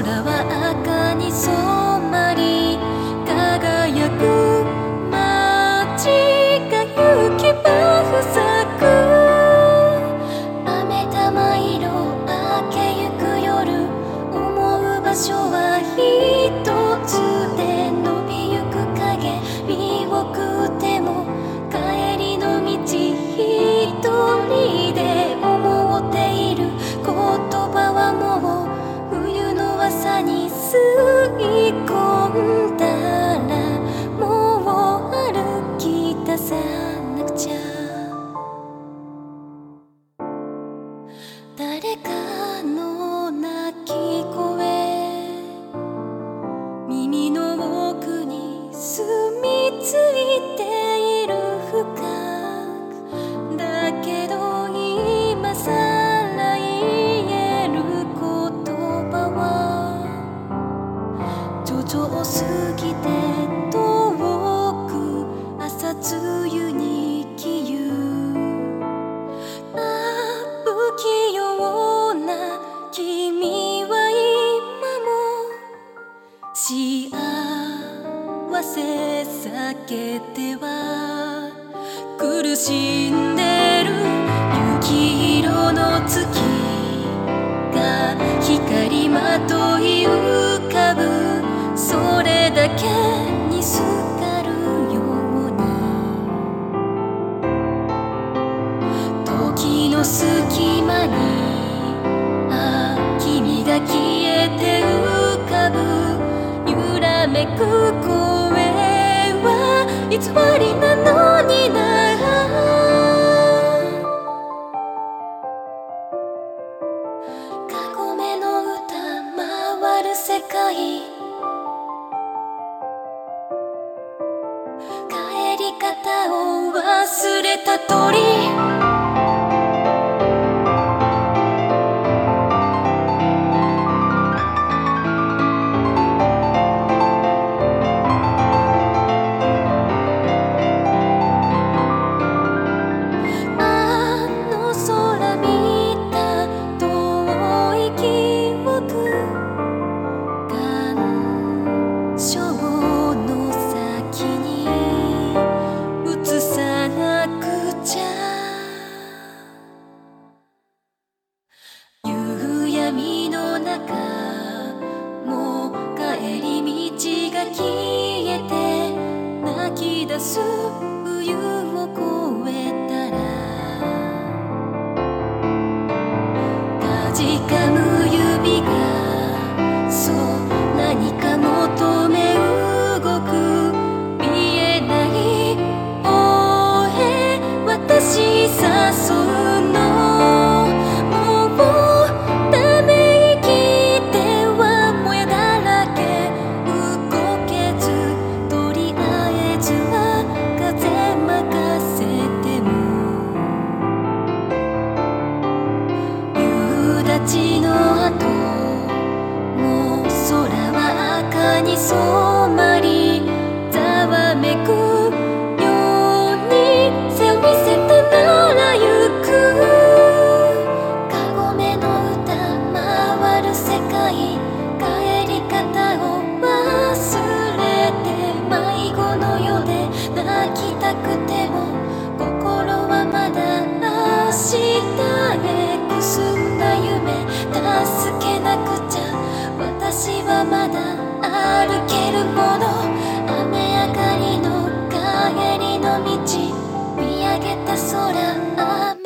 空は赤に染まり輝く街が雪ば塞ぐ飴玉色明けゆく夜思う場所は一つで伸びゆく影身を食っても帰りの道一人で思っている言葉はもう冬の朝に吸い込んだらもう歩き出さなくちゃ誰かの泣き声耳の奥に住み着いている深くだけど今さら言える言葉は徐々すぎて遠く朝露に消ゆ不器用な君は今も幸せ避けては苦しんでる雪色の月が光まとい浮かぶそれだけにすがるように時の隙間に君が消えて浮かぶ揺らめく声は偽りなのになカゴメの歌回る世界帰り方を忘れた鳥闇の中もう帰り道が消えて泣き出す冬を越えたらかじかむ指がそう何か求め動く見えない方へ私誘うの街の後もう空は赤に染まりざわめくように背を見せたなら行くカゴメの歌回る世界帰り方を忘れて迷子の世で泣きたくても心はまだ明日へくすんだ夢助けなくちゃ私はまだ歩けるもの雨上がりの帰りの道見上げた空